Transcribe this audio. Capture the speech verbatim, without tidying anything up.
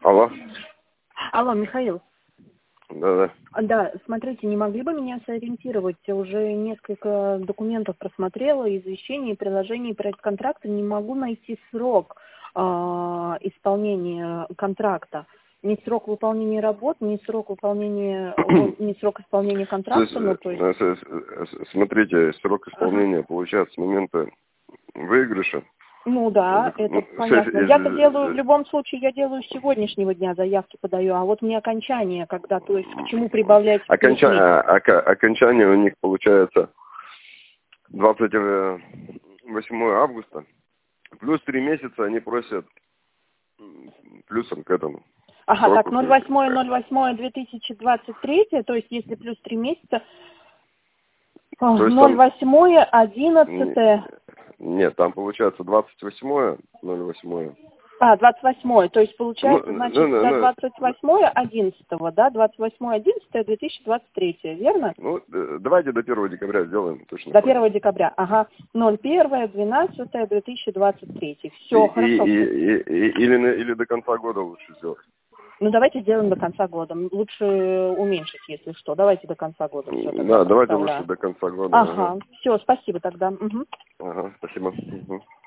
Алло. Алло, Михаил. Да-да. Да, смотрите, не могли бы меня сориентировать? Уже несколько документов просмотрела, извещений, приложений, проект контракта. Не могу найти срок э, исполнения контракта. Ни срок выполнения работ, ни срок выполнения, ни срок исполнения контракта. Ну, то есть... Смотрите, срок исполнения ага. получается с момента выигрыша. Ну да, это ну, понятно. Я-то делаю, в любом случае, я делаю с сегодняшнего дня заявки подаю, а вот мне окончание, когда, то есть, к чему прибавлять? Оконча... Окончание у них получается двадцать восьмого августа, плюс три месяца они просят плюсом к этому. Ага, сроку. Так, ноль восьмое ноль восьмое две тысячи двадцать три, то есть, если плюс три месяца, ноль восьмое одиннадцатое. Нет, там получается двадцать восьмое ноль восьмое. А, двадцать восьмое, то есть получается, ну, значит, ну, ну, до двадцать восьмое одиннадцатого, да, двадцать восьмое одиннадцатое две тысячи двадцать три, верно? Ну, давайте до первого декабря сделаем точно. До первого декабря, ага, ноль первое двенадцатое две тысячи двадцать три. Все, и, хорошо. И, и, и, или, или до конца года лучше сделать. Ну, давайте сделаем до конца года. Лучше уменьшить, если что. Давайте до конца года. Все, да, давайте лучше до конца года. Ага, ага. Все, спасибо тогда. Угу. Ага, спасибо. Угу.